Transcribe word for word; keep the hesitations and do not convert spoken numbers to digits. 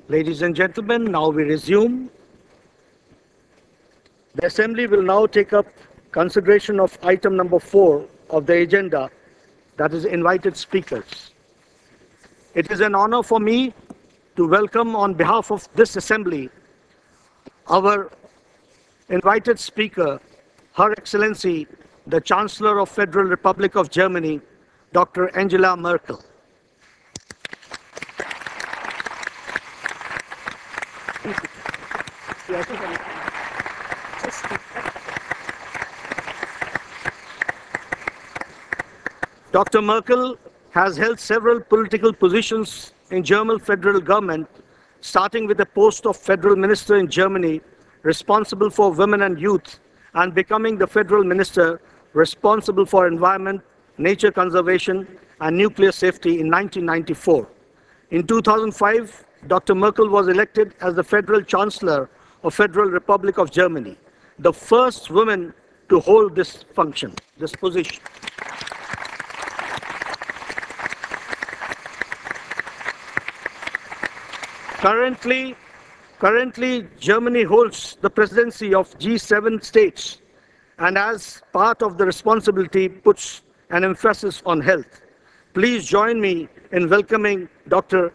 Ladies and gentlemen, now we resume. The Assembly will now take up consideration of item number four of the agenda, that is invited speakers. It is an honor for me to welcome on behalf of this Assembly our invited speaker, Her Excellency, the Chancellor of Federal Republic of Germany, Doctor Angela Merkel. Doctor Merkel has held several political positions in German federal government, starting with the post of Federal Minister in Germany, responsible for women and youth, and becoming the Federal Minister responsible for environment, nature conservation, and nuclear safety in nineteen ninety-four. In two thousand five, Doctor Merkel was elected as the Federal Chancellor of Federal Republic of Germany, the first woman to hold this function, this position. Currently, currently, Germany holds the presidency of G seven states and as part of the responsibility puts an emphasis on health. Please join me in welcoming Doctor